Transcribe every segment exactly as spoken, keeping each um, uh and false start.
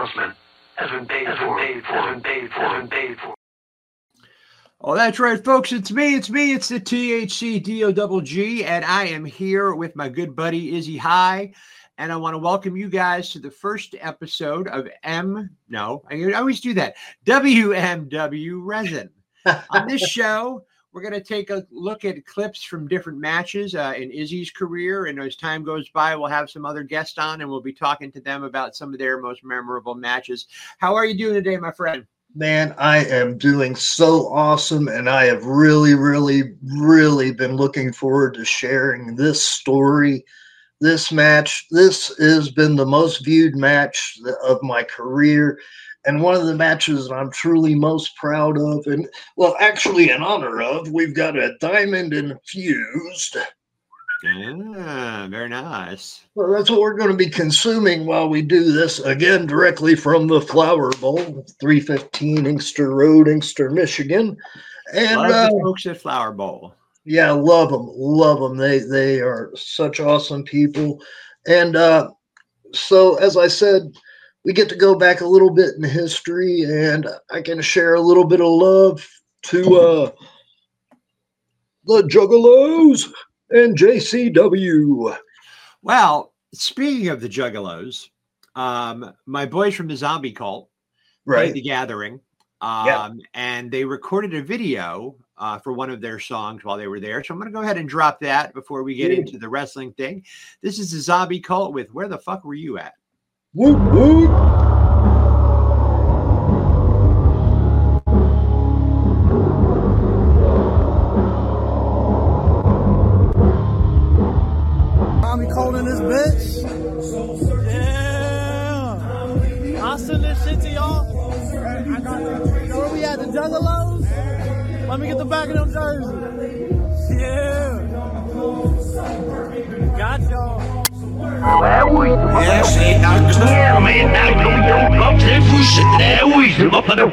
announcement has been paid has for. Been paid for. Has been paid for. Has been paid for. Oh, that's right, folks. It's me. It's me. It's the T H C D O G G, and I am here with my good buddy Izzy High, and I want to welcome you guys to the first episode of M. No, I always do that. W M W Resin. On this show, we're going to take a look at clips from different matches uh, in Izzy's career, and as time goes by, we'll have some other guests on, and we'll be talking to them about some of their most memorable matches. How are you doing today, my friend? Man, I am doing so awesome, and I have really, really, really been looking forward to sharing this story, this match. This has been the most viewed match of my career, and one of the matches that I'm truly most proud of, and, well, actually in honor of, we've got a diamond infused. Yeah, very nice. Well, that's what we're going to be consuming while we do this, again, directly from the Flower Bowl, three fifteen Inkster Road, Inkster, Michigan. And love uh, the folks at Flower Bowl. Yeah, love them, love them. They, they are such awesome people. And uh, so, as I said, we get to go back a little bit in history, and I can share a little bit of love to uh, the Juggalos and J C W. Well, speaking of the Juggalos, um, my boys from the Zombie Cult Right. played The Gathering, um, Yeah. and they recorded a video uh, for one of their songs while they were there. So I'm going to go ahead and drop that before we get Yeah. into the wrestling thing. This is the Zombie Cult with Where the Fuck Were You At? Whoop, whoop. Zombie Cult in this bitch. Yeah. I'll send this shit to y'all. Where we at, the Juggalos? Let me get the back of them jerseys. Yeah. Got y'all. Yeah, c'est d'accord, mais d'accord, comme c'est fou, c'est oui, c'est pas pas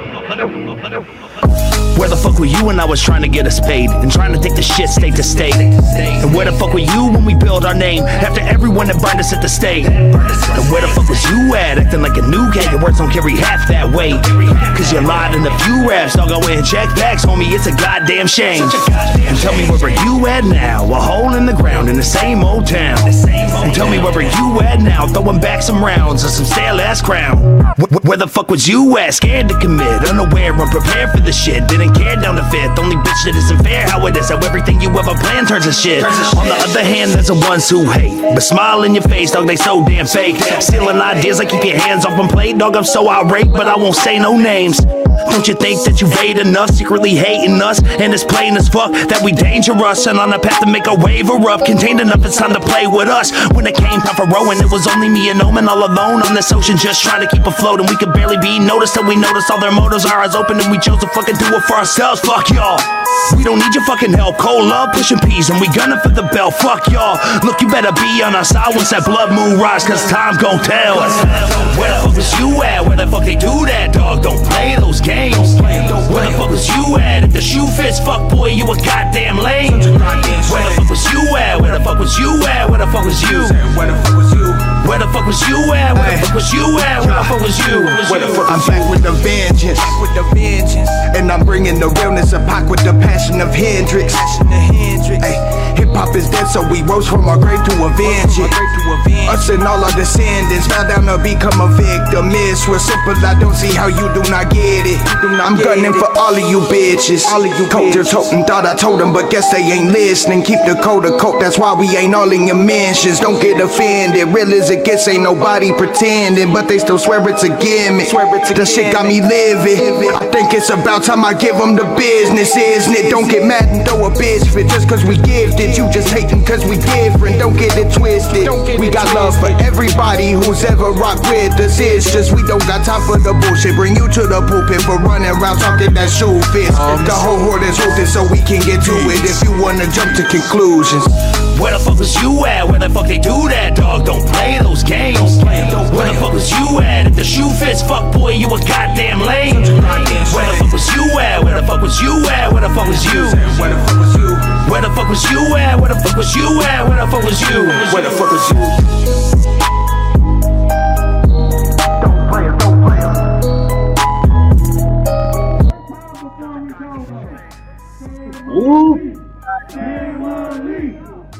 Where the fuck were you when I was trying to get us paid and trying to take the shit state to state? And where the fuck were you when we built our name after everyone that burned us at the stake? And where the fuck was you at acting like a new cat? Your words don't carry half that weight. Cause you lied in a few raps, dog, go and check backs, homie, it's a goddamn shame. And tell me where were you at now? A hole in the ground in the same old town. And tell me where were you at now? Throwing back some rounds of some stale ass crown. Where, where the fuck was you at? Scared to commit, unaware, unprepared for the shit. Didn't care down to fifth. Only bitch that isn't fair how it is. How everything you ever planned turns to shit. On the other hand, there's the ones who hate, but smile in your face, dog, they so damn fake. Stealing ideas, like keep your hands off and play, dog, I'm so irate, but I won't say no names. Don't you think that you paid enough, secretly hating us? And it's plain as fuck that we dangerous and on a path to make a waver up. Contained enough, it's time to play with us. When it came time for rowing, it was only me and Omen all alone on this ocean, just trying to keep afloat. And we could barely be noticed till we noticed all their motives. Our eyes open and we chose to fucking do it for ourselves. Fuck y'all. We don't need your fucking help. Cold love, pushing peas, and we gunning for the bell. Fuck y'all. Look, you better be on our side once that blood moon rise, cause time gon' tell. Where the fuck was you at? Where the fuck they do that, dog? Don't play those games. Where the fuck was you at? If the shoe fits, fuck boy, you a goddamn lame. Where the fuck was you at? Where the fuck was you at? Where the fuck was you? Where the fuck was you? Where the fuck was you at? Where the fuck was you at? Where the fuck was you? Where the fuck? I'm back with the vengeance, with the vengeance, and I'm bringing the realness of Pac with the passion of Hendrix. Hey, hip hop is dead, so we rose from our grave to avenge it. Us and all our descendants fell down to become a victim. It's real simple, I don't see how you do not get it. I'm gunning for all of you bitches. All of you culture toting, thought I told them, but guess they ain't listening. Keep the code of coke, that's why we ain't all in your mentions. Don't get offended, real as it gets, ain't nobody pretending, but they still swear it's a gimmick. The shit got me living. I think it's about time I give them the business, isn't it? Don't get mad and throw a bitch fit just cause we gifted. You just hating cause we different, don't get it twisted. We got love for everybody who's ever rocked with us. It's just we don't got time for the bullshit. Bring you to the pulpit for running around talking that shoe fits. The whole horde is rooted so we can get to it if you wanna jump to conclusions. Where the fuck was you at? Where the fuck they do that, dog? Don't play those games. Where the fuck was you at? If the shoe fits, fuck boy, you a goddamn lame. Where the fuck was you at? Where the fuck was you at? Where the fuck was you? Where the fuck was you? Where the fuck was you at? Where the fuck was you at? Where the fuck was you? Where the fuck was you? Don't play it, don't play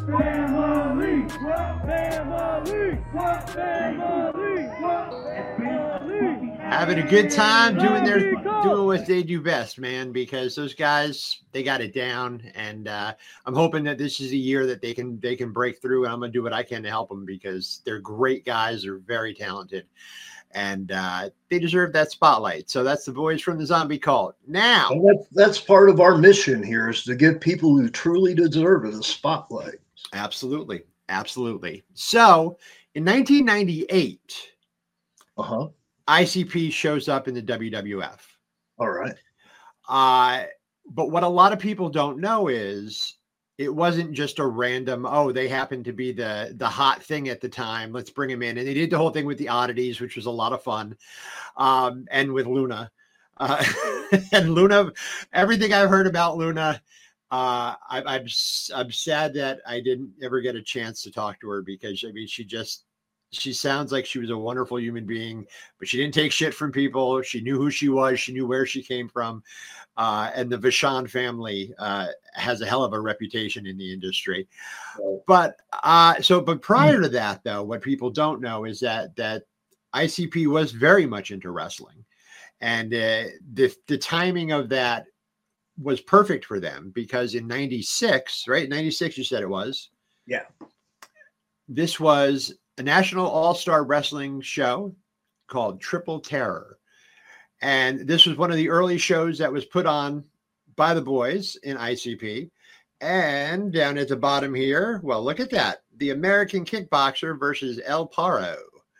Family, family, family, family. Having a good time doing their doing what they do best, man, because those guys, they got it down. And uh, I'm hoping that this is a year that they can they can break through, and I'm gonna do what I can to help them because they're great guys, they're very talented, and uh, they deserve that spotlight. So that's the boys from the Zombie Cult. Now And that's, that's part of our mission here, is to give people who truly deserve it a spotlight. absolutely, absolutely. So in nineteen ninety-eight, Uh-huh. I C P shows up in the W W F. All right. Uh, but what a lot of people don't know is it wasn't just a random, oh, they happened to be the the hot thing at the time, let's bring them in. And they did the whole thing with the oddities, which was a lot of fun, um, and with Luna. Uh, and Luna, everything I've heard about Luna, uh, I, I'm, I'm sad that I didn't ever get a chance to talk to her because, I mean, she just, she sounds like she was a wonderful human being, but she didn't take shit from people. She knew who she was. She knew where she came from. Uh, and the Vachon family uh, has a hell of a reputation in the industry. Right. But uh, so, but prior to that, though, what people don't know is that that I C P was very much into wrestling, and uh, the the timing of that was perfect for them because in ninety-six, right? ninety-six, you said it was. Yeah. This was a national all-star wrestling show called Triple Terror. And this was one of the early shows that was put on by the boys in I C P. And down at the bottom here, well, look at that. The American Kickboxer versus El Paro.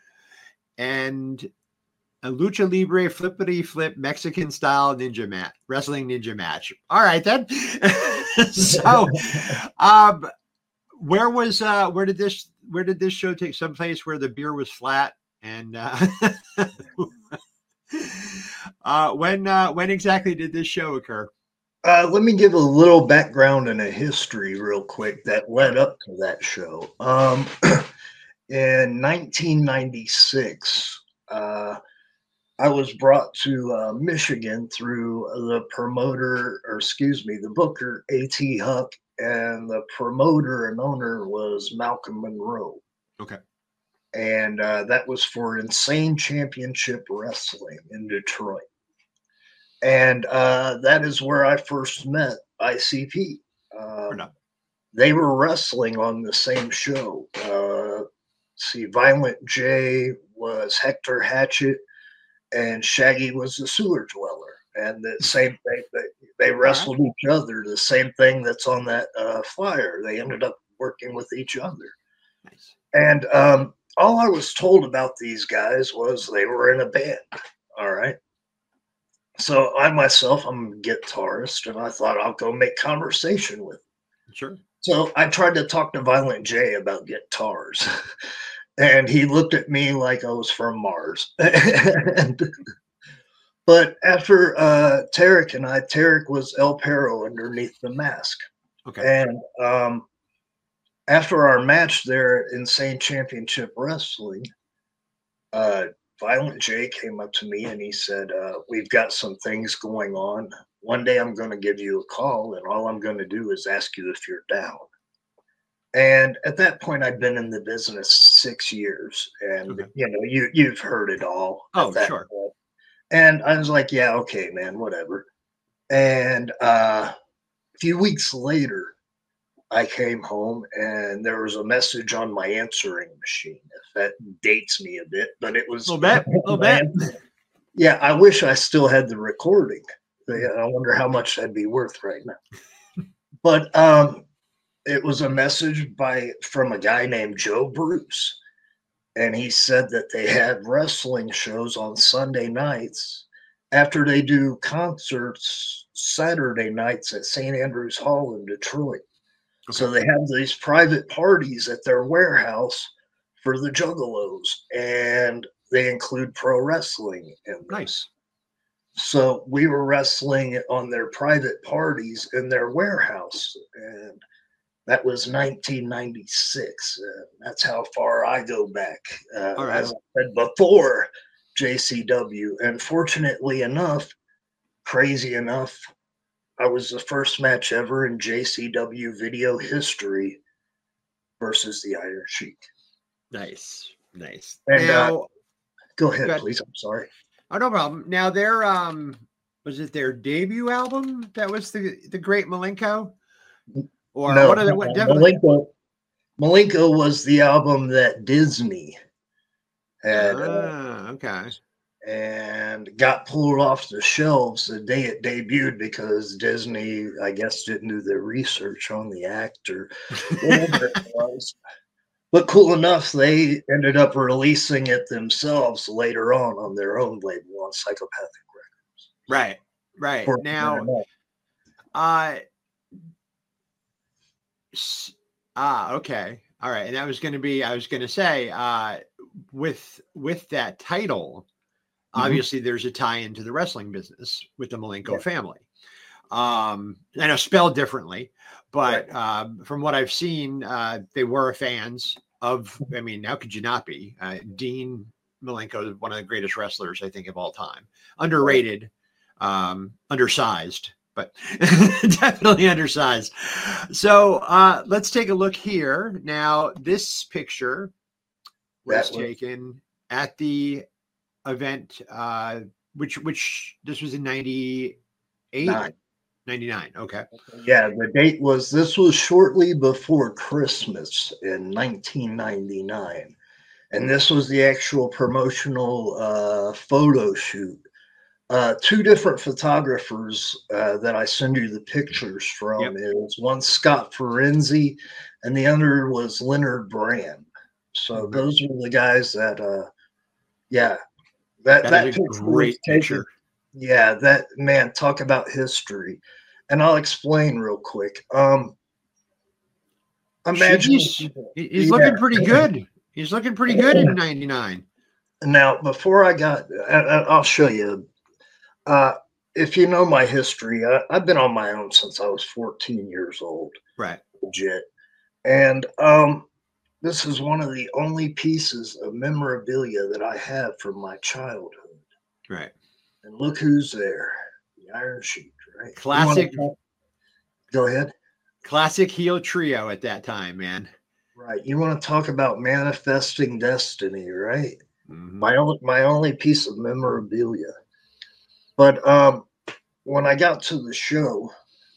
And a lucha libre flippity flip Mexican style ninja match, wrestling ninja match. All right, then. So, um, where was, uh, where did this, where did this show take? Someplace where the beer was flat and, uh, uh, when, uh, when exactly did this show occur? Uh, let me give a little background and a history real quick that led up to that show. Um, in nineteen ninety-six, uh, I was brought to uh, Michigan through the promoter, or excuse me, the booker, A T Huck, and the promoter and owner was Malcolm Monroe. Okay. And uh, that was for Insane Championship Wrestling in Detroit. And uh, that is where I first met I C P. Uh, they were wrestling on the same show. Uh, see, Violent J was Hector Hatchet, and Shaggy was the Sewer Dweller. And the same thing, they, they wrestled right. each other, the same thing that's on that uh, flyer. They ended up working with each other. Nice. And um, all I was told about these guys was they were in a band. All right. So I myself, I'm a guitarist, and I thought I'll go make conversation with him. Sure. So I tried to talk to Violent J about guitars, and he looked at me like I was from Mars. and, but after uh, Tarek and I, Tarek was El Perro underneath the mask. Okay. And um, after our match there at Insane Championship Wrestling, uh, Violent J came up to me and he said, uh, we've got some things going on. One day I'm going to give you a call, and all I'm going to do is ask you if you're down. And at that point, I'd been in the business six years. And, okay. you know, you, you've heard it all. Oh, sure. Point. And I was like, yeah, okay, man, whatever. And uh, a few weeks later, I came home and there was a message on my answering machine. If that dates me a bit, but it was a little bit, a little bit. Yeah, I wish I still had the recording. I wonder how much that'd be worth right now. But um, it was a message by from a guy named Joe Bruce, and he said that they had wrestling shows on Sunday nights after they do concerts Saturday nights at Saint Andrews Hall in Detroit. Okay. So they have these private parties at their warehouse for the Juggalos, and they include pro wrestling in this. Nice. So we were wrestling on their private parties in their warehouse, and that was nineteen ninety-six. Uh, that's how far I go back. Uh, All right. As I said before, J C W. And fortunately enough, crazy enough, I was the first match ever in J C W video history versus the Iron Sheik. Nice, nice. And now, uh, go ahead, go ahead. please. I'm sorry. Oh, no problem. Now, their um, was it their debut album that was the the Great Malenko? Or no, what are they? What definitely? Malenko, Malenko was the album that Disney had. Ah, uh, okay. And got pulled off the shelves the day it debuted because Disney, I guess, didn't do their research on the actor, whatever it was. But cool enough, they ended up releasing it themselves later on on their own label on Psychopathic Records. Right, right. For Now, uh, ah, okay, all right. And that was going to be, I was going to say, uh, with with that title. Obviously, mm-hmm. there's a tie into the wrestling business with the Malenko yeah. family. Um, I know spelled differently, but right. uh, from what I've seen, uh, they were fans of, I mean, how could you not be? Uh, Dean Malenko is one of the greatest wrestlers, I think, of all time. Underrated, um, undersized, but definitely undersized. So uh, let's take a look here. Now, this picture was, was taken at the event, uh, which which this was in ninety-eight, Nine. ninety-nine. Okay. Yeah, the date was, this was shortly before Christmas in nineteen ninety-nine. And this was the actual promotional uh, photo shoot. Uh, two different photographers uh, that I send you the pictures from. Yep. It was one Scott Ferenzi and the other was Leonard Brand. So mm-hmm. those were the guys that, uh, yeah. That, that, that is a great picture. Yeah, that, man, talk about history. And I'll explain real quick. Um, imagine he's, he's yeah. looking pretty good. He's looking pretty good in ninety-nine. Now, before I got, I, I'll show you. Uh, if you know my history, I, I've been on my own since I was fourteen years old. Right. Legit. And um, this is one of the only pieces of memorabilia that I have from my childhood. Right. And look who's there. The Iron Sheik, right? Classic. Go ahead. Classic heel trio at that time, man. Right. You want to talk about manifesting destiny, right? Mm-hmm. My only, my only piece of memorabilia. But um, when I got to the show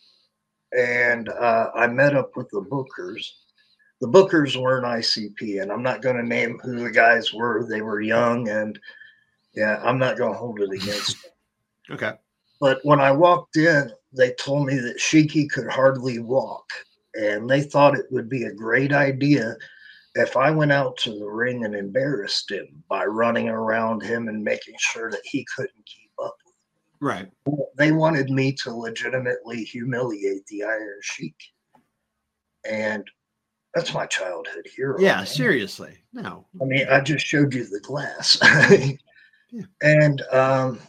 and uh, I met up with the bookers, the bookers were an I C P, and I'm not going to name who the guys were. They were young, and yeah, I'm not going to hold it against them. Okay. But when I walked in, they told me that Sheiky could hardly walk, and they thought it would be a great idea if I went out to the ring and embarrassed him by running around him and making sure that he couldn't keep up with me. Right. They wanted me to legitimately humiliate the Iron Sheik. And that's my childhood hero. Yeah, man. Seriously. No. I mean, I just showed you the glass. Yeah. And um,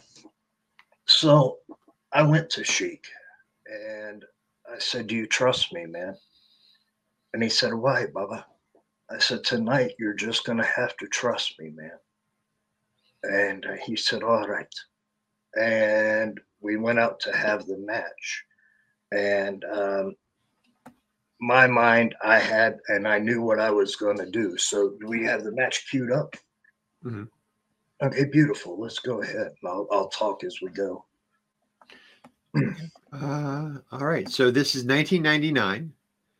so I went to Sheik and I said, "Do you trust me, man?" And he said, "Why, Bubba?" I said, "Tonight, you're just going to have to trust me, man." And uh, he said, "All right." And we went out to have the match. And um, my mind, I had, and I knew what I was going to do. So do we have the match queued up? Mm-hmm. Okay, beautiful. Let's go ahead. I'll, I'll talk as we go. uh, all right. So this is nineteen ninety-nine.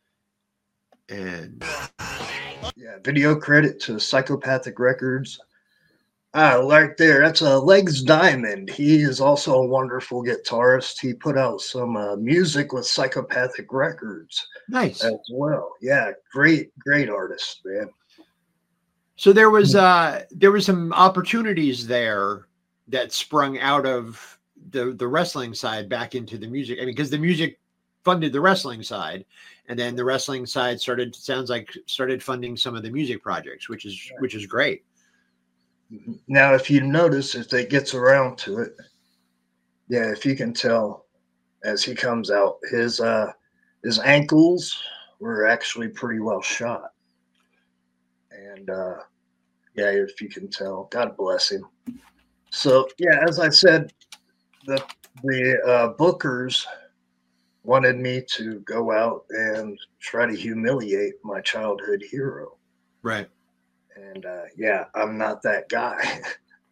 And yeah, video credit to Psychopathic Records. Ah, right there. That's a uh, Legs Diamond. He is also a wonderful guitarist. He put out some uh, music with Psychopathic Records. Nice. As well. Yeah, great, great artist, man. So there was uh there was some opportunities there that sprung out of the the wrestling side back into the music. I mean, because the music funded the wrestling side, and then the wrestling side started sounds like started funding some of the music projects, which is yeah. which is great. Now, if you notice, if it gets around to it, yeah, if you can tell as he comes out, his uh his ankles were actually pretty well shot. And uh yeah, if you can tell, God bless him. So yeah, as I said, the the uh, bookers wanted me to go out and try to humiliate my childhood hero. Right. And uh, yeah, I'm not that guy.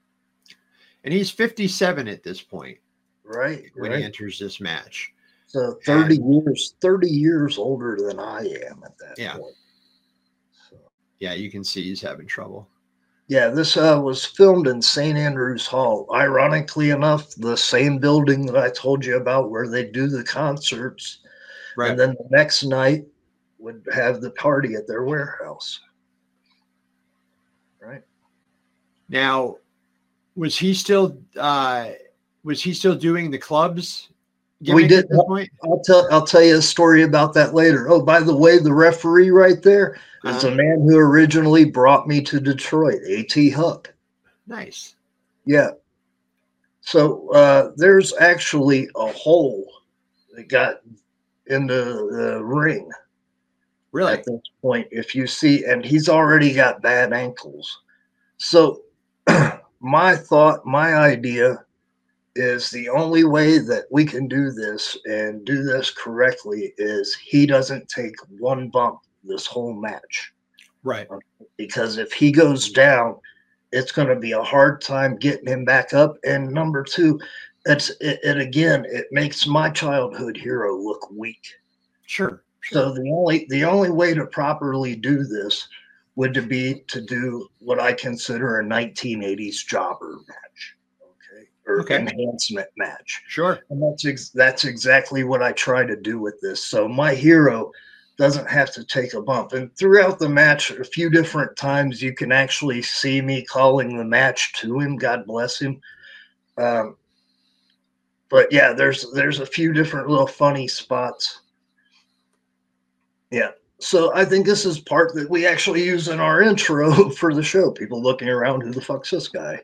And he's fifty-seven at this point. Right. When right. he enters this match. So thirty and, years, thirty years older than I am at that yeah. point. So. Yeah, you can see he's having trouble. Yeah, this uh, was filmed in Saint Andrews Hall. Ironically enough, the same building that I told you about where they do the concerts. Right. And then the next night would have the party at their warehouse. Right. Now, was he still uh, was he still doing the clubs? We did. At this point? I'll tell I'll tell you a story about that later. Oh, by the way, the referee right there is uh-huh. a man who originally brought me to Detroit, A T Huck. Nice. Yeah. So uh, there's actually a hole that got into the ring. Really? At this point, if you see, and he's already got bad ankles. So my thought, my idea is the only way that we can do this and do this correctly is he doesn't take one bump this whole match. Right. Because if he goes down, it's going to be a hard time getting him back up. And number two, it's it, it again, it makes my childhood hero look weak. Sure, sure. So the only the only way to properly do this would to be to do what I consider a nineteen eighties jobber match. Or okay. enhancement match. Sure. And that's ex- that's exactly what I try to do with this. So my hero doesn't have to take a bump. And throughout the match, a few different times, you can actually see me calling the match to him. God bless him. Um, but yeah, there's there's a few different little funny spots. Yeah. So I think this is part that we actually use in our intro for the show. People looking around, who the fuck's this guy?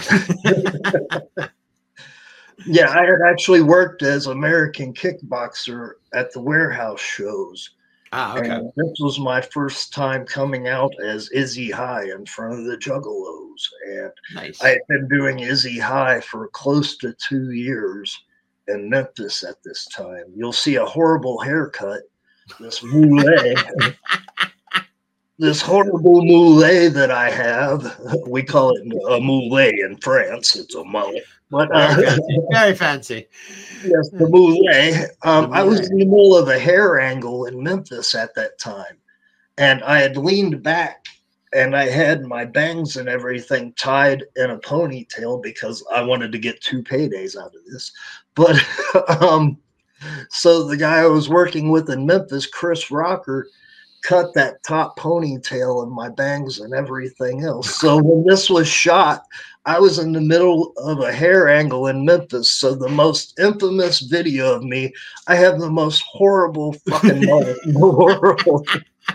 Yeah, I had actually worked as American kickboxer at the warehouse shows. Ah, okay. And this was my first time coming out as Izzy High in front of the Juggalos. And nice. I had been doing Izzy High for close to two years in Memphis at this time. You'll see a horrible haircut. This mullet, this horrible mullet that I have. We call it a mullet in France. It's a mullet. But, uh, very fancy. Very fancy. Yes, the mullet. Um, The I was mullet. in the middle of a hair angle in Memphis at that time. And I had leaned back and I had my bangs and everything tied in a ponytail because I wanted to get two paydays out of this. But um so the guy I was working with in Memphis, Chris Rocker, cut that top ponytail and my bangs and everything else. So when this was shot, I was in the middle of a hair angle in Memphis. So the most infamous video of me, I have the most horrible fucking mullet in the world.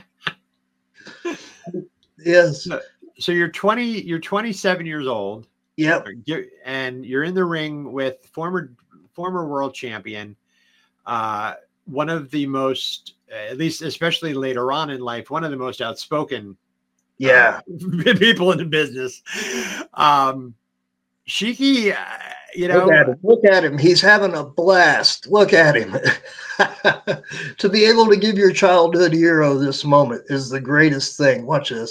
Yes. So, so you're twenty, you're twenty-seven years old. Yep. And you're in the ring with former former world champion. Uh, one of the most, at least especially later on in life, one of the most outspoken yeah uh, people in the business. Um, Shiki, uh, you know, look at him. Look at him. He's having a blast. Look at him. To be able to give your childhood hero this moment is the greatest thing. Watch this.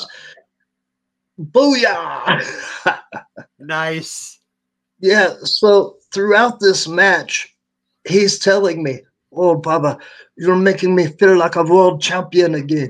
Booyah! Nice. Yeah. So throughout this match, he's telling me, "Oh, Baba, you're making me feel like a world champion again."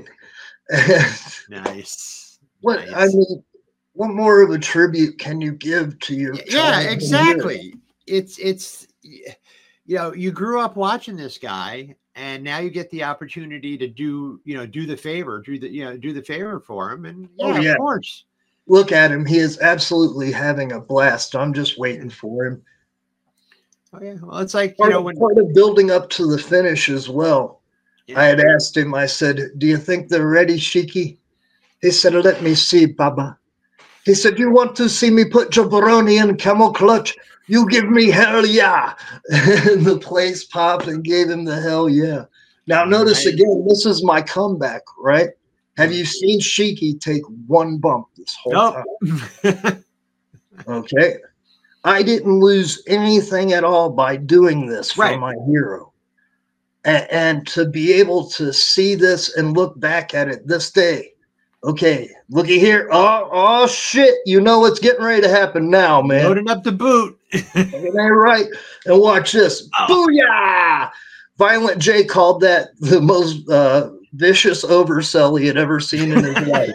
Nice. What nice. I mean, what more of a tribute can you give to your? Yeah, exactly. It's it's you know, you grew up watching this guy, and now you get the opportunity to do you know do the favor, do the you know do the favor for him, and yeah, Oh, yeah. of course. Look at him. He is absolutely having a blast. I'm just waiting for him. Oh yeah. Well, it's like you Part, know of, when part of building up to the finish as well. yeah. I had asked him, I said, "Do you think they're ready, Shiki?" He said, "Let me see, Baba." He said, "You want to see me put jabroni in camel clutch? You give me hell yeah." And the place popped and gave him the hell yeah. Now, notice Nice. again, this is my comeback, right? Have you seen Shiki take one bump this whole Nope. time? Okay. I didn't lose anything at all by doing this for Right. my hero. and, and to be able to see this and look back at it this day. Okay, looky here. Oh, oh shit! You know what's getting ready to happen now, man. Loading up the boot. Ain't that right? And watch this. Oh. Booyah! Violent J called that the most uh, vicious oversell he had ever seen in his life.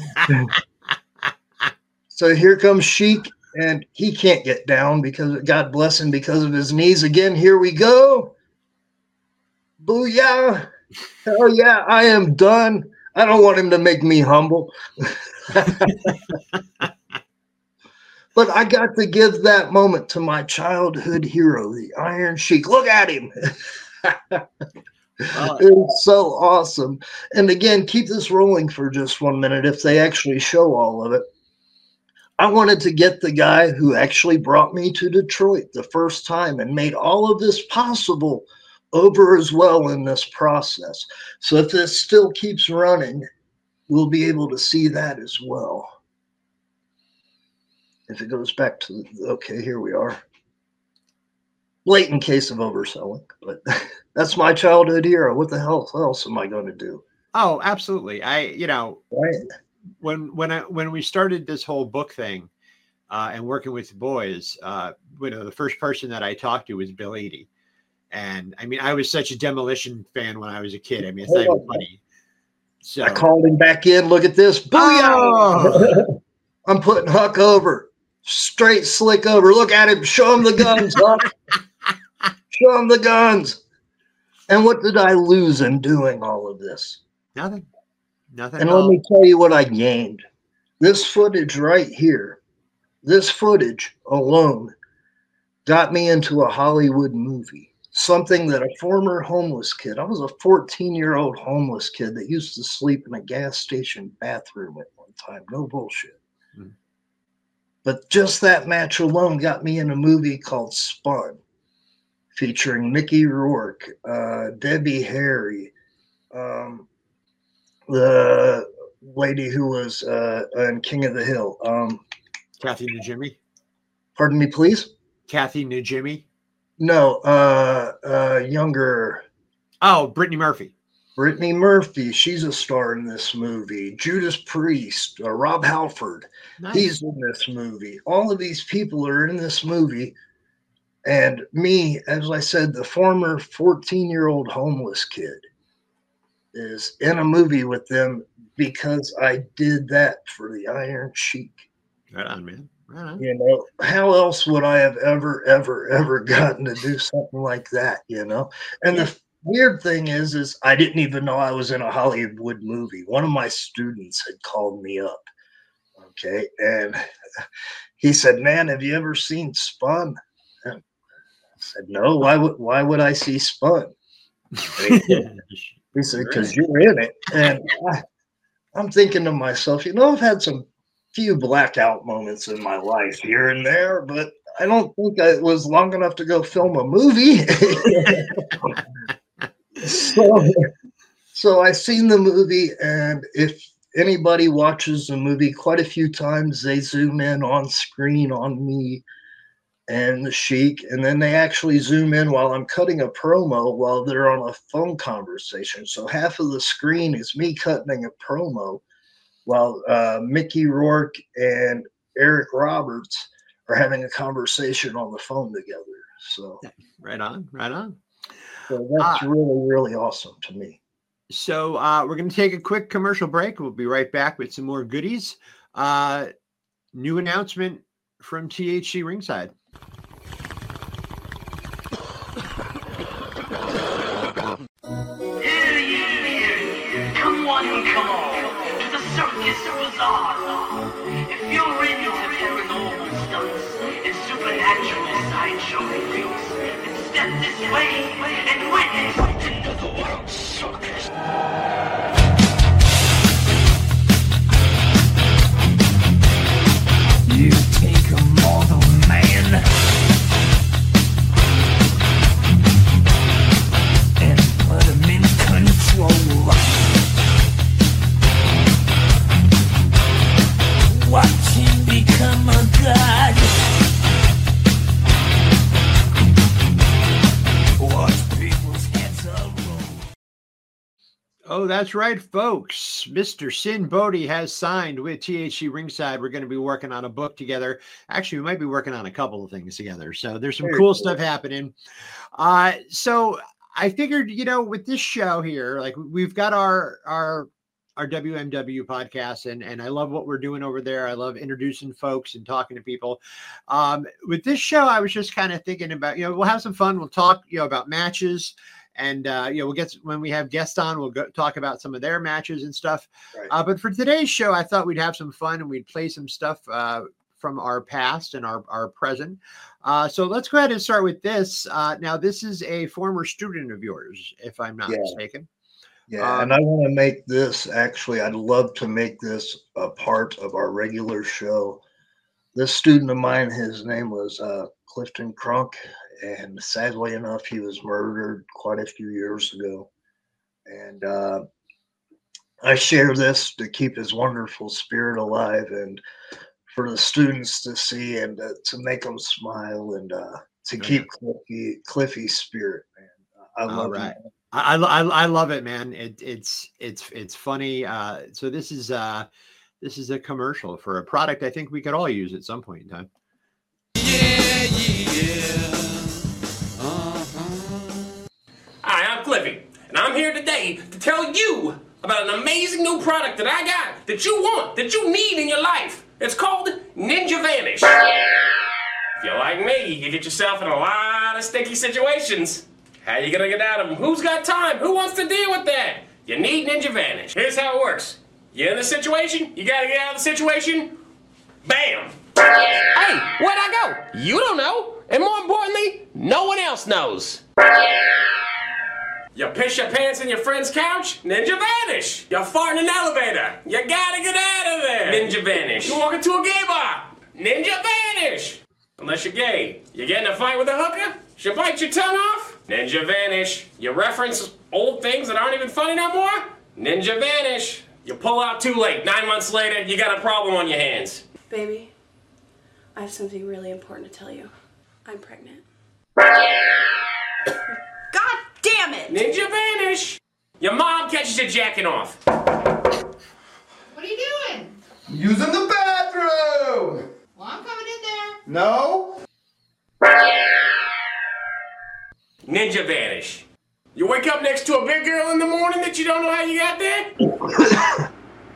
So here comes Sheik, and he can't get down because God bless him because of his knees. Again, here we go. Booyah! Hell yeah, I am done. I don't want him to make me humble. But I got to give that moment to my childhood hero, the Iron Sheik. Look at him. Oh. It's so awesome. And again, keep this rolling for just one minute if they actually show all of it. I wanted to get the guy who actually brought me to Detroit the first time and made all of this possible over as well in this process. So if this still keeps running, we'll be able to see that as well. If it goes back to, okay, here we are. Blatant case of overselling, but that's my childhood hero. What the hell else am I going to do? Oh, absolutely. I, you know, Right. when when I when we started this whole book thing uh, and working with the boys, uh, you know, the first person that I talked to was Bill Eadie. And I mean, I was such a Demolition fan when I was a kid. I mean, it's not even funny. So I called him back in. Look at this. Booyah! Oh! I'm putting Huck over. Straight slick over. Look at him. Show him the guns, Huck. Show him the guns. And what did I lose in doing all of this? Nothing. Nothing. And at let all. me tell you what I gained. This footage right here, this footage alone got me into a Hollywood movie. Something that a former homeless kid, I was a fourteen-year-old homeless kid that used to sleep in a gas station bathroom at one time. No bullshit. Hmm. But just that match alone got me in a movie called Spun, featuring Mickey Rourke, uh, Debbie Harry, um, the lady who was uh, in King of the Hill. Um, Kathy Najimy. pardon me, please? Kathy Najimy. No, uh, uh, younger Oh, Brittany Murphy. Brittany Murphy. She's a star in this movie. Judas Priest, uh, Rob Halford. Nice. He's in this movie. All of these people are in this movie. And me, as I said, the former fourteen-year-old homeless kid is in a movie with them because I did that for the Iron Sheik. Right on, man. Right on. You know, how else would I have ever, ever, ever gotten to do something like that, you know? And the weird thing is, is I didn't even know I was in a Hollywood movie. One of my students had called me up, okay? And he said, man, have you ever seen Spun? And I said, no, why would, why would I see Spun? And he said, he said, because you're in it. And I, I'm thinking to myself, you know, I've had some few blackout moments in my life here and there, but I don't think I was long enough to go film a movie. so, so I seen the movie, and if anybody watches the movie quite a few times, they zoom in on screen on me and the Sheik, and then they actually zoom in while I'm cutting a promo while they're on a phone conversation. So half of the screen is me cutting a promo while uh, Mickey Rourke and Eric Roberts are having a conversation on the phone together. So Right on. Right on. So that's Ah. really, really awesome to me. So uh, we're going to take a quick commercial break. We'll be right back with some more goodies. Uh, new announcement from T H C Ringside. Hear ye, hear ye. Come one, come all, to the Circus Bazaar. If you're into paranormal stunts and supernatural sideshow freaks, then step this way and witness another world circus. You take a mortal man and put him in control. Watch him become a god. Watch people's heads roll. that's right, folks. Mister Sin Bodhi has signed with T H C Ringside. We're going to be working on a book together. Actually, we might be working on a couple of things together. So there's some Very cool cool. stuff happening. Uh, so I figured, you know, with this show here, like we've got our our our W M W podcast, and and I love what we're doing over there. I love introducing folks and talking to people. Um, with this show, I was just kind of thinking about, you know, we'll have some fun. We'll talk, you know, about matches. And, uh, you know, we'll get, when we have guests on, we'll go talk about some of their matches and stuff. Right. Uh, but for today's show, I thought we'd have some fun and we'd play some stuff uh, from our past and our, our present. Uh, so let's go ahead and start with this. Uh, now, this is a former student of yours, if I'm not Yeah. mistaken. Yeah, Um, and I want to make this actually, I'd love to make this a part of our regular show. This student of mine, his name was uh, Clifton Crunk, and sadly enough, he was murdered quite a few years ago. And uh, I share this to keep his wonderful spirit alive and for the students to see and uh, to make them smile and uh, to Okay. keep Cliffy, Cliffy's spirit, man. I love All right. him. I, I, I love it, man. It, it's, it's, it's funny. Uh, so this is, uh, this is a commercial for a product I think we could all use at some point in time. Hi, I'm Cliffy, and I'm here today to tell you about an amazing new product that I got that you want, that you need in your life. It's called Ninja Vanish. If you're like me, you get yourself in a lot of sticky situations. How you gonna get out of them? Who's got time? Who wants to deal with that? You need Ninja Vanish. Here's how it works. You're in the situation, you gotta get out of the situation, bam! Hey, where'd I go? You don't know. And more importantly, no one else knows. You piss your pants on your friend's couch? Ninja Vanish. You fart in an elevator? You gotta get out of there. Ninja Vanish. You walk into a gay bar? Ninja Vanish. Unless you're gay. You get in a fight with a hooker? She bite your tongue off? Ninja Vanish. You reference old things that aren't even funny no more? Ninja Vanish. You pull out too late. Nine months later, you got a problem on your hands. Baby, I have something really important to tell you. I'm pregnant. God damn it! Ninja Vanish. Your mom catches you jacking off. What are you doing? Using the bathroom. Well, I'm coming in there. No. Ninja Vanish. You wake up next to a big girl in the morning that you don't know how you got there?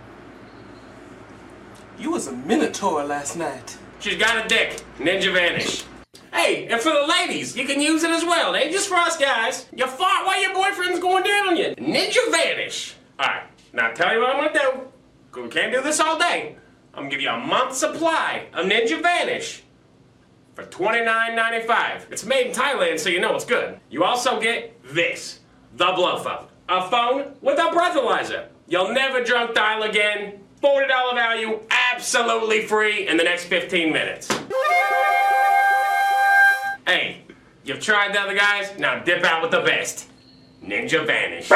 You was a minotaur last night. She's got a dick. Ninja Vanish. Hey, and for the ladies, you can use it as well. It ain't just for us guys. You fart while your boyfriend's going down on you. Ninja Vanish. Alright, now tell you what I'm gonna do. 'Cause we can't do this all day. I'm gonna give you a month's supply of Ninja Vanish for twenty-nine ninety-five. It's made in Thailand, so you know it's good. You also get this, the Blow Phone. A phone with a breathalyzer. You'll never drunk dial again. forty dollars value, absolutely free in the next fifteen minutes. Hey, you've tried the other guys, now dip out with the best. Ninja Vanish.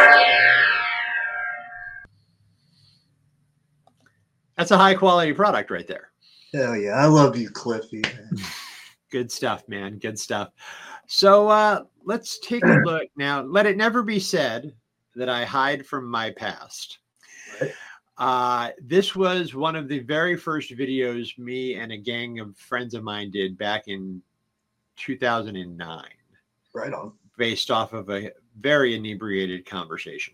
That's a high quality product right there. Hell yeah. I love you, Cliffy. Man. Good stuff, man. Good stuff. So uh, let's take a look now. Let it never be said that I hide from my past. Right. Uh, this was one of the very first videos me and a gang of friends of mine did back in two thousand nine. Right on. Based off of a very inebriated conversation.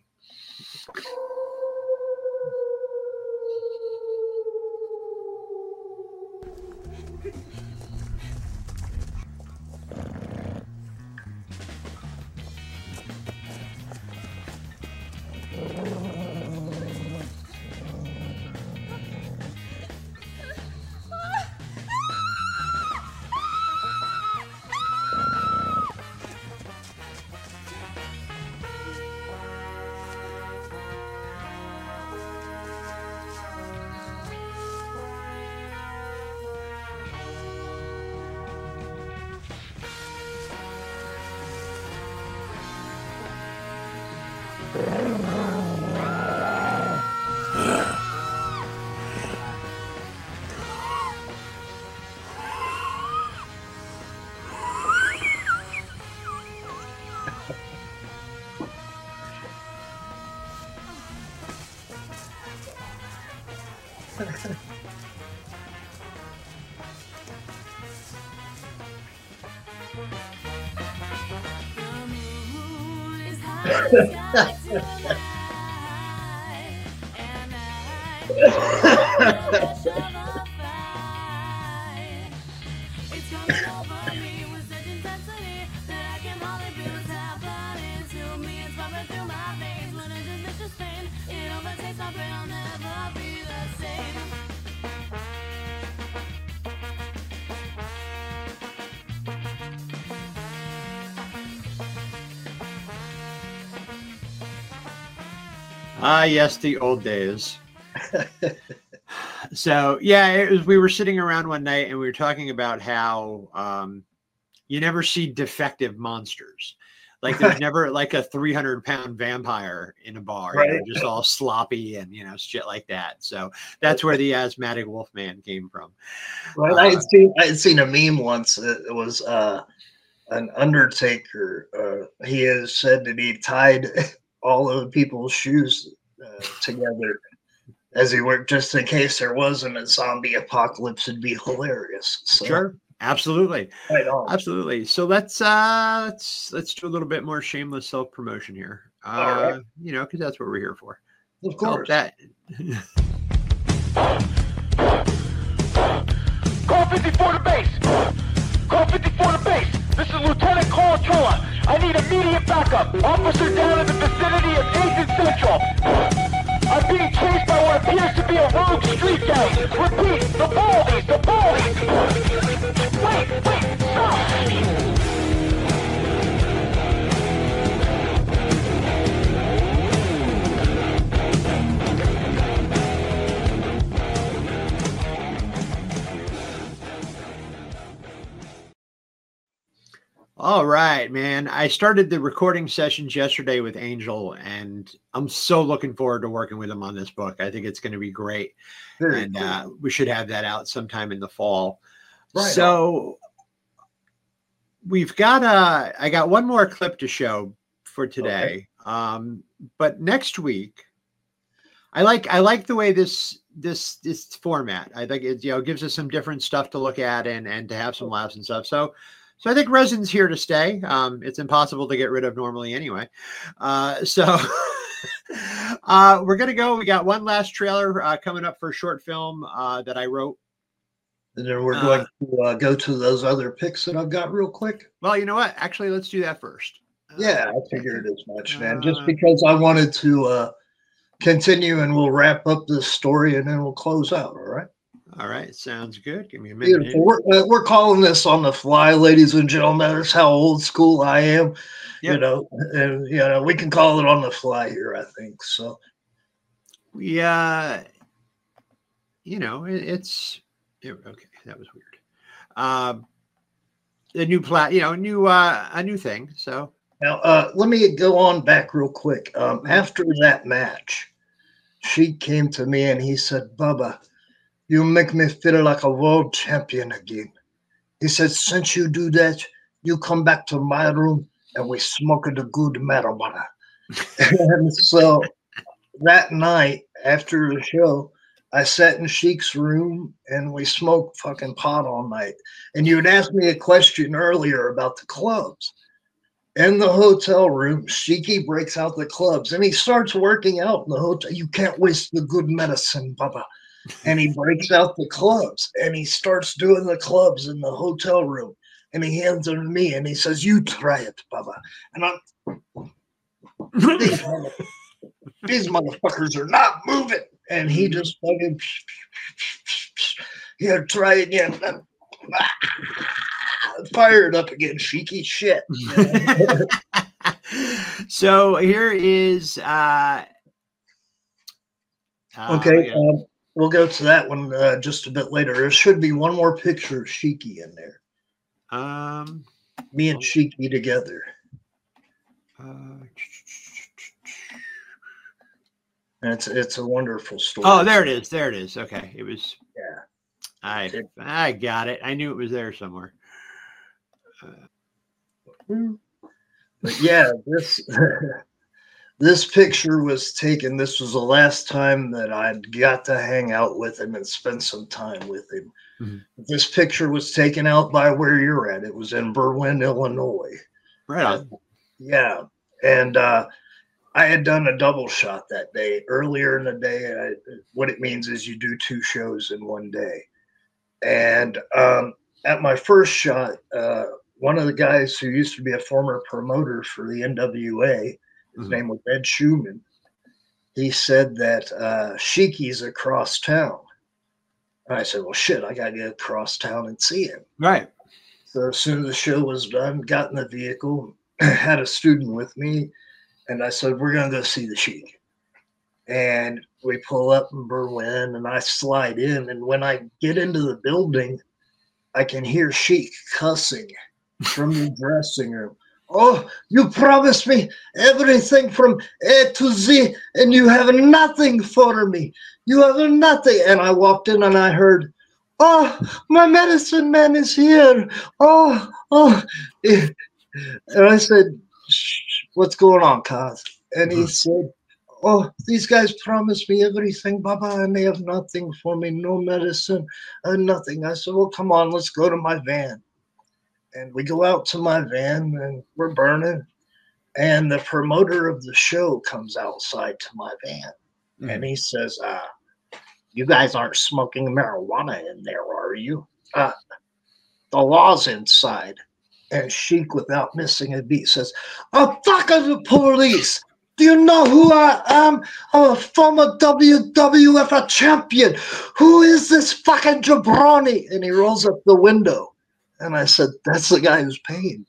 Ah, yes, the old days. So, yeah, it was, we were sitting around one night and we were talking about how um, you never see defective monsters. Like there's never like a three hundred pound vampire in a bar, Right. you know, just all sloppy and, you know, shit like that. So that's where the asthmatic Wolfman came from. Right. Uh, I had seen I had seen a meme once. It was uh, an Undertaker. Uh, he has said that he tied all of the people's shoes uh, together as he worked, just in case there wasn't a zombie apocalypse. It'd be hilarious. So, Sure. Absolutely. Right on. Absolutely. So let's uh let's let's do a little bit more shameless self-promotion here. Uh All right. you know, because that's what we're here for. Of Help course. that. Call fifty-four to base. Call fifty-four to base. This is Lieutenant Cole Chua. I need immediate backup. Officer down in the vicinity of Nathan Central. I'm being chased by what appears to be a rogue street gang. Repeat, the Baldies, the Baldies. Wait, wait, stop. All right, man. I started the recording sessions yesterday with Angel, and I'm so looking forward to working with him on this book. I think it's going to be great. Very and cool. uh, we should have that out sometime in the fall. Right So we've got uh I got one more clip to show for today. Um, but next week, I like I like the way this this this format. I think it you know gives us some different stuff to look at and and to have some laughs and stuff. So so I think resin's here to stay. Um, it's impossible to get rid of normally anyway. Uh, so uh, we're gonna go. We got one last trailer uh, coming up for a short film uh, that I wrote. And then we're Uh, going to uh, go to those other picks that I've got real quick. Well, you know what? Actually, let's do that first. Yeah, I figured as much, man. Uh, Just because I wanted to uh, continue, and we'll wrap up this story, and then we'll close out. All right. All right, sounds good. Give me a minute. Beautiful. We're, uh, we're calling this on the fly, ladies and gentlemen. That's how old school I am. You Yep. know, and you know, we can call it on the fly here. I think so. We, uh, you know, it, it's it, okay. That was weird. Um, a new plat, you know, new uh, a new thing. So Now, uh, let me go on back real quick. Um, after that match, she came to me and he said, "Bubba, you make me feel like a world champion again." He said, "Since you do that, you come back to my room and we smoke the good marijuana." And so that night after the show, I sat in Sheik's room and we smoked fucking pot all night. And you had asked me a question earlier about the clubs. In the hotel room, Sheiky breaks out the clubs and he starts working out in the hotel. You can't waste the good medicine, Bubba. And he breaks out the clubs and he starts doing the clubs in the hotel room. And he hands them to me and he says, "You try it, Bubba." And I'm, these, mother- these motherfuckers are not moving. And he just fucking, yeah, try it again. Fired up again, Sheiky shit. so here is uh, uh Okay, yeah. um, we'll go to that one uh, just a bit later. There should be one more picture of Sheiky in there. Um, Me and Sheiky together. uh, And it's it's a wonderful story. oh, there it is. There it is. Okay, it was. Yeah. I I got it. I knew it was there somewhere. But yeah, this This picture was taken. This was the last time that I'd got to hang out with him and spend some time with him. Mm-hmm. This picture was taken out by where you're at. It was in Berwyn, Illinois. Right on. Yeah. And uh, I had done a double shot that day. Earlier in the day, I, what it means is you do two shows in one day. And um, at my first shot, uh, one of the guys who used to be a former promoter for the N W A, his name was Ed Schumann. He said that uh, Sheiky's across town. And I said, well, shit, I got to get across town and see him. Right. So as soon as the show was done, got in the vehicle, had a student with me, and I said, we're going to go see the Sheik. And we pull up in Berwyn, and I slide in. And when I get into the building, I can hear Sheik cussing from the dressing room. Oh, you promised me everything from A to Z, and you have nothing for me. You have nothing. And I walked in and I heard, oh, my medicine man is here. Oh, oh. And I said, what's going on, Kaz? And he said, oh, these guys promised me everything, Baba, and they have nothing for me, no medicine, uh, nothing. I said, well, come on, let's go to my van. And we go out to my van, and we're burning. And the promoter of the show comes outside to my van. Mm-hmm. And he says, uh, you guys aren't smoking marijuana in there, are you? Uh, the law's inside. And Sheik, without missing a beat, says, oh, fuck the police. Do you know who I am? I'm a former W W F champion. Who is this fucking jabroni? And he rolls up the window. And I said, that's the guy who's paying.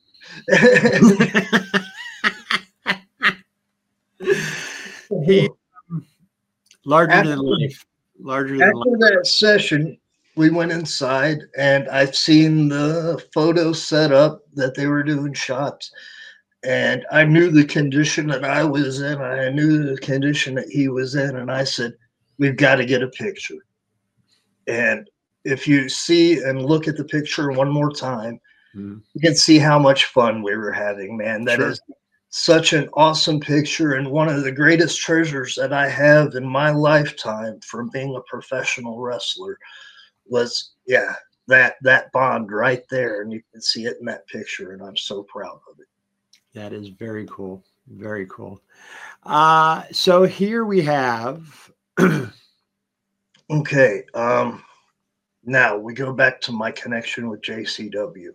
he, larger after, than life. Larger than after life. that session, we went inside, and I've seen the photos set up that they were doing shots. And I knew the condition that I was in. I knew the condition that he was in. And I said, we've got to get a picture. And if you see and look at the picture one more time, mm-hmm. you can see how much fun we were having, man. That sure. is such an awesome picture, and one of the greatest treasures that I have in my lifetime from being a professional wrestler was, yeah, that that bond right there. And you can see it in that picture, and I'm so proud of it. That is very cool. Very cool. Uh, so here we have. Okay. Um, now we go back to my connection with J C W.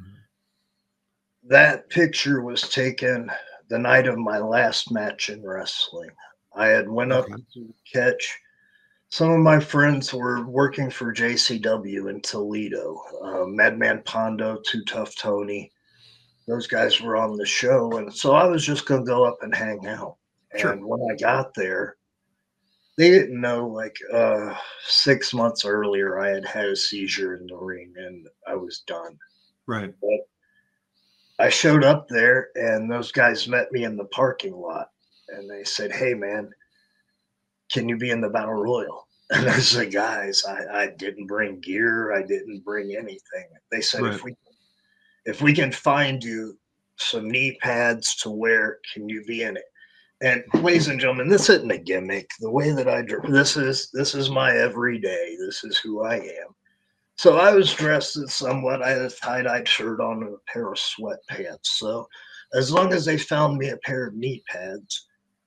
Mm-hmm. That picture was taken the night of my last match in wrestling. I had went up okay. to catch. Some of my friends were working for J C W in Toledo. Uh, Madman Pondo, Too Tough Tony. Those guys were on the show. And so I was just going to go up and hang out. Sure. And when I got there, they didn't know, like uh, six months earlier, I had had a seizure in the ring and I was done. Right. But I showed up there and those guys met me in the parking lot. And they said, hey, man, can you be in the Battle Royal? And I said, guys, I, I didn't bring gear. I didn't bring anything. They said, right. if we if we can find you some knee pads to wear, can you be in it? And ladies and gentlemen, this isn't a gimmick. The way that I dress, this is this is my everyday. This is who I am. So I was dressed as somewhat. I had a tie-dyed shirt on and a pair of sweatpants. So as long as they found me a pair of knee pads,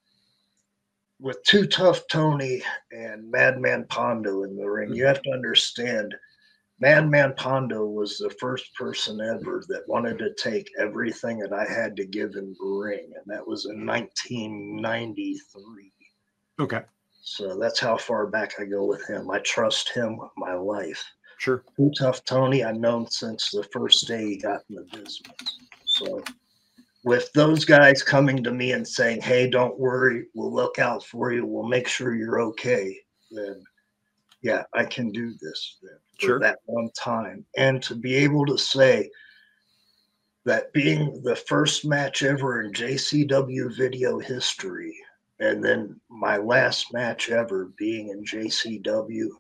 with Too Tough Tony and Madman Pondo in the ring, you have to understand, Madman Pondo was the first person ever that wanted to take everything that I had to give in the ring, and that was in nineteen ninety-three. Okay. So that's how far back I go with him. I trust him with my life. Sure. Too Tough Tony, I've known since the first day he got in the business. So with those guys coming to me and saying, hey, don't worry, we'll look out for you, we'll make sure you're okay, then yeah, I can do this then for sure. that one time. And to be able to say that being the first match ever in J C W video history, and then my last match ever being in J C W,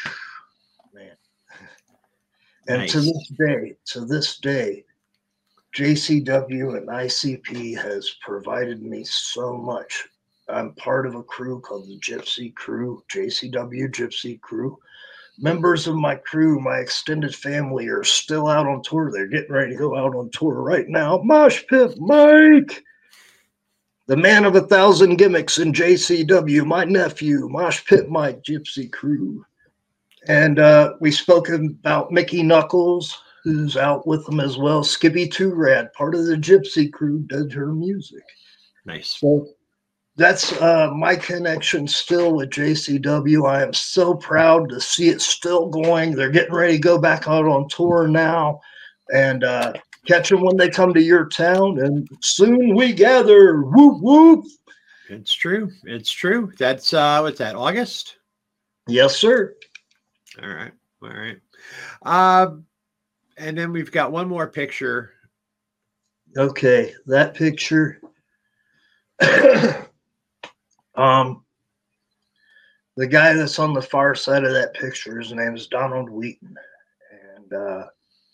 man. And nice. to this day, to this day, J C W and I C P has provided me so much. I'm part of a crew called the Gypsy Crew, J C W Gypsy Crew. Members of my crew, my extended family, are still out on tour. They're getting ready to go out on tour right now. Mosh Pit Mike, the man of a thousand gimmicks in J C W, my nephew, Mosh Pit Mike, Gypsy Crew. And uh, we spoke about Mickey Knuckles, who's out with them as well. Skippy Two Rad, part of the Gypsy Crew, did her music. Nice. So that's uh, my connection still with J C W. I am so proud to see it still going. They're getting ready to go back out on tour now, and uh, catch them when they come to your town. And soon we gather. Whoop whoop. It's true. It's true. That's uh, what's that? August. Yes, sir. All right. All right. Uh, and then we've got one more picture. Okay, that picture. Um, the guy that's on the far side of that picture, his name is Donald Wheaton. And uh,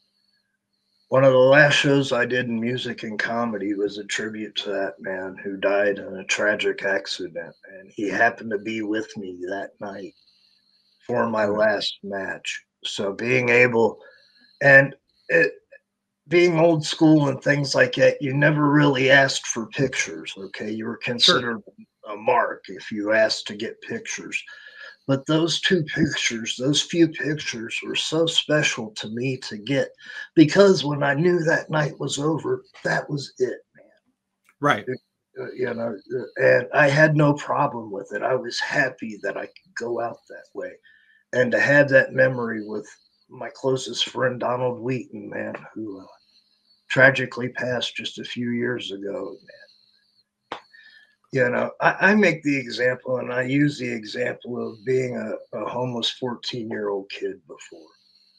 one of the last shows I did in music and comedy was a tribute to that man who died in a tragic accident. And he happened to be with me that night for my last match. So being able, and it, being old school and things like that, you never really asked for pictures, okay? You were considered sure. a mark if you asked to get pictures. But those two pictures, those few pictures were so special to me to get, because when I knew that night was over, that was it, man. Right. It, uh, you know, and I had no problem with it. I was happy that I could go out that way. And to have that memory with my closest friend, Donald Wheaton, man, who uh, tragically passed just a few years ago, man. You know, I, I make the example, and I use the example of being a, a homeless fourteen-year-old kid before.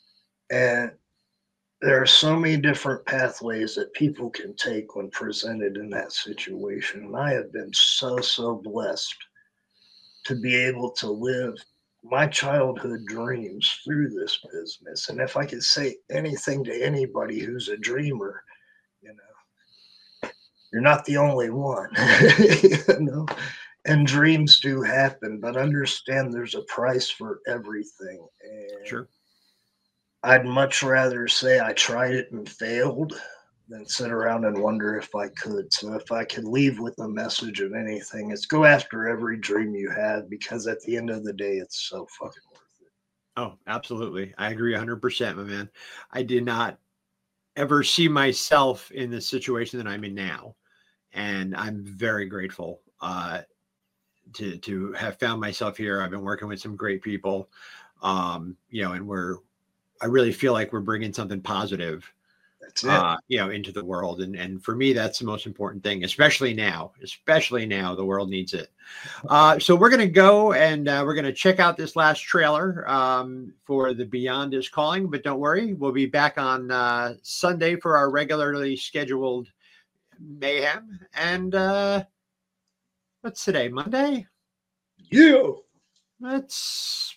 And there are so many different pathways that people can take when presented in that situation. And I have been so, so blessed to be able to live my childhood dreams through this business. And if I could say anything to anybody who's a dreamer, you know, you're not the only one. You know, and dreams do happen, but understand there's a price for everything. And sure. I'd much rather say I tried it and failed than sit around and wonder if I could. So if I could leave with a message of anything, it's go after every dream you have, because at the end of the day, it's so fucking worth it. Oh, absolutely. I agree one hundred percent, my man. I did not ever see myself in the situation that I'm in now. And I'm very grateful uh, to, to have found myself here. I've been working with some great people, um, you know, and we're, I really feel like we're bringing something positive Uh, you know, into the world. And, and for me, that's the most important thing, especially now, especially now the world needs it. Uh, so we're going to go and uh, we're going to check out this last trailer um, for the Beyond is Calling, but don't worry, we'll be back on uh, Sunday for our regularly scheduled mayhem. And uh, what's today? Monday? Yeah. Let's,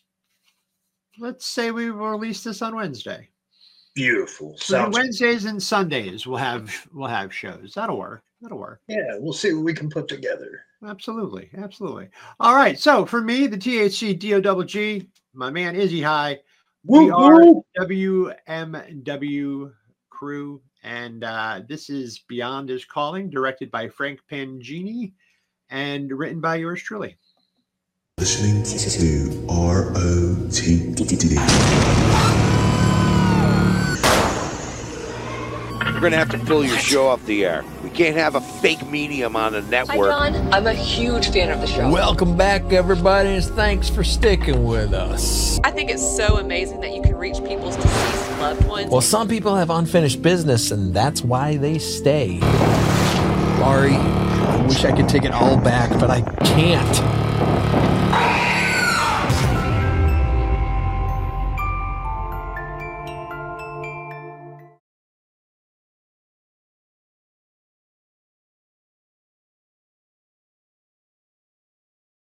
let's say we will release this on Wednesday. Beautiful. So Sounds Wednesdays and Sundays we'll have we'll have shows. That'll work. That'll work. Yeah, we'll see what we can put together. Absolutely, absolutely. All right. So for me, the T H C D O double G, my man Izzy High, we Woo, are woo. W M W Crew, and uh, this is Beyond is Calling, directed by Frank Pangini, and written by yours truly. Listening to R O T D. We're going to have to pull your show off the air. We can't have a fake medium on a network. Hi, John. I'm a huge fan of the show. Welcome back, everybody, and thanks for sticking with us. I think it's so amazing that you can reach people's deceased loved ones. Well, some people have unfinished business, and that's why they stay. Sorry, I wish I could take it all back, but I can't.